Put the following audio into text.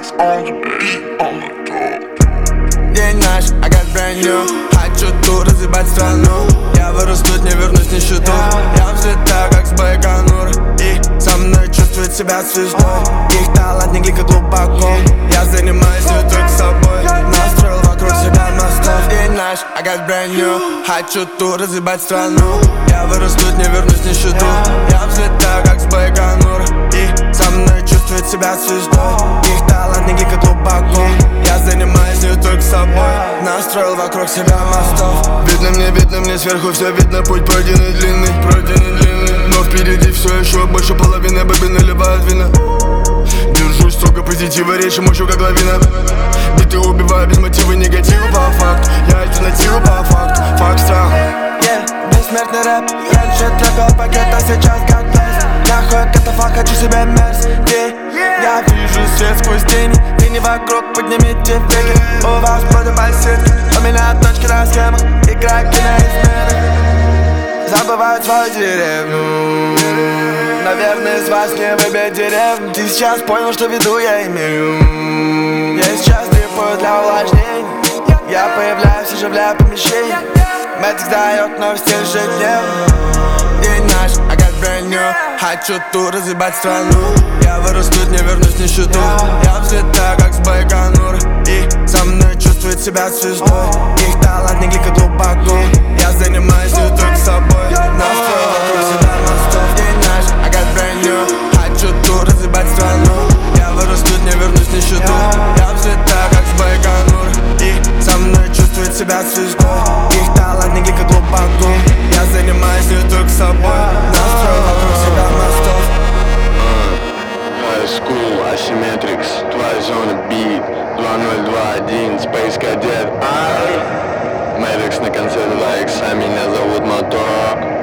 Matrix on the beat, on the top. День наш, I got brand new. Хочу тут разъебать страну. Я вырос тут, не вернусь в нищету. Я взлетаю, как с Байконура. И со мной чувствует себя звездой. Их талант не глика глубоко. Я занимаюсь не только собой. Настроил вокруг себя мостов. День наш, I got brand new. Хочу тут разъебать страну. Я вырос тут, не вернусь в нищету. Я взлетаю, как с Байконура. И со мной чувствует себя звездой. Их талант не глика глубоко. Я занимаюсь не только собой. Настроил вокруг себя мостов. Видно мне сверху все видно. Путь пройденный длинный. Но впереди все еще больше половины. Бэби наливают вина. Держусь строго позитива, речь мощью как лавина. Биты убиваю без мотива, негатива по факту. Я альтернатива по факту, факт страх. Бессмертный рэп. Раньше трекал пакет, а сейчас как блэс. Нахуй катафалк, хочу себе мерз. Я вижу свет сквозь тени. Тени вокруг, поднимите веки. У вас вроде бассетки, у меня точки на схемах. Игроки на изменах забывают свою деревню. Наверное, из вас не выбить деревню. Ты сейчас понял, что виду я имею. Я сейчас дрипаю для увлажнения. Я появляюсь, оживляю помещение. Matrix дает новости ежедневно. День наш, I got brand new. Хочу тут разъебать страну. Я вырос тут, не вернусь в нищету. Я взлетаю, как с Байконура. И со мной чувствует себя звездой. Их талант не глика глубоко. Я занимаюсь не только собой. Настроил вокруг себя мостов. День наш, I got brand new. Хочу тут разъебать страну. Я вырос тут, не вернусь в нищету. Я взлетаю, как с Байконура. И со мной чувствует себя звездой. Их талант не глика глубоко. Я занимаюсь не только собой. Настроил вокруг себя мостов. High School, Asymmetrics, Twice on the Beat, 2021, Space Cadet, Matrix на конце 2 икса, меня зовут Мотор.